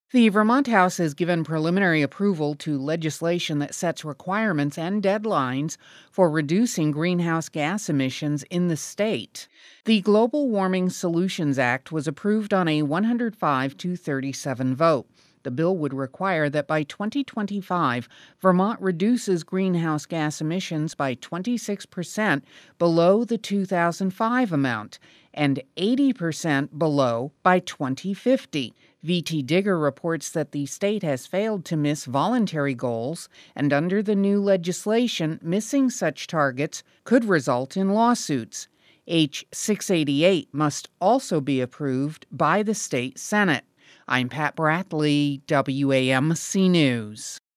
The Vermont House has given preliminary approval to legislation that sets requirements and deadlines for reducing greenhouse gas emissions in the state. The Global Warming Solutions Act was approved on a 105 to 37 vote. The bill would require that by 2025, Vermont reduces greenhouse gas emissions by 26% below the 2005 amount and 80% below by 2050. VT Digger reports that the state has failed to miss voluntary goals, and under the new legislation, missing such targets could result in lawsuits. H 688 must also be approved by the state Senate. I'm Pat Bradley, WAMC News.